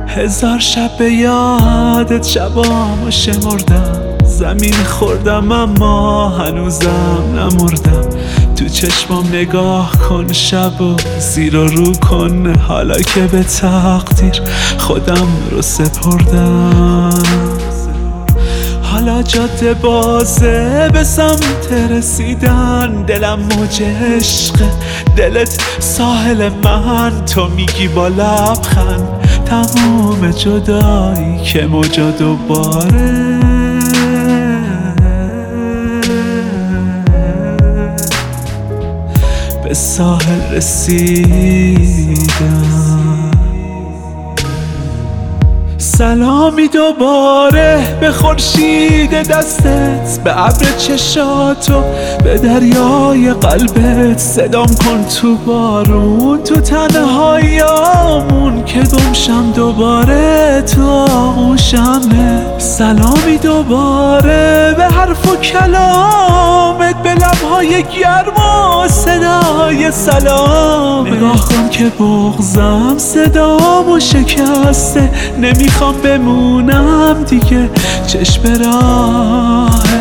1000 شب به یادت شبامو شمردم، زمین خوردم اما هنوزم نمردم. تو چشمام نگاه کن شب و زیر و رو کن، حالا که به تقدیر خودم رو سپردم. حالا جاده بازه به سمت رسیدن، دلم موج عشقه، دلت ساحل من. تو میگی با لبخند تموم جدایی که موجا دوباره به ساحل رسیدن. سلامی دوباره به خورشید دستت، به ابر چشاتو، به دریای قلبت. صدام کن تو بارون، تو تنهاییامون، که گمشم دوباره تو آغوشمه. سلامی دوباره به حرف و کلامت، به لبهای گرم و صدای سلام. نگاه کن که بغضم صدامو شکسته، نمیخوام بمونم دیگه چشم راهت.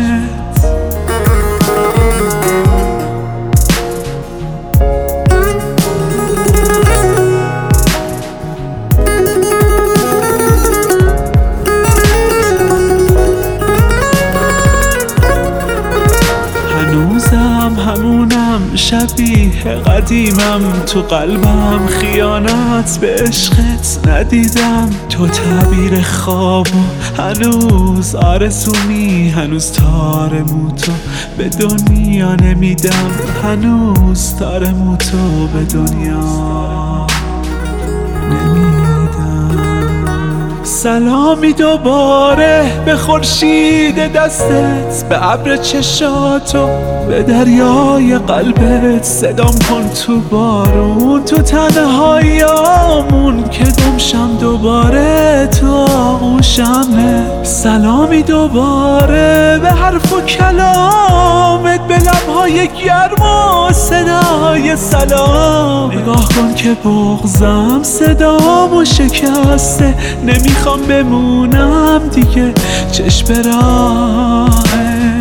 هنوزم همونم، شبیه قدیمم، تو قلبم خیانت به عشقت ندیدم. تو تعبیر خواب و هنوز آرزومی، هنوز تار موتو به دنیا نمیدم، هنوز تار موتو به دنیا نمیدم. سلامی دوباره به خورشید دستت، به ابر چشاتو، به دریای قلبت. صدام کن تو بارون، تو تنهاییامون، که گمشم دوباره تو آغوشمه. سلامی دوباره به حرف و کلامت، به لبهای گرم و صدای سلام. نگاه کن که بغضم صدامو شکسته، نمیخوام بمونم دیگه چشم راهت.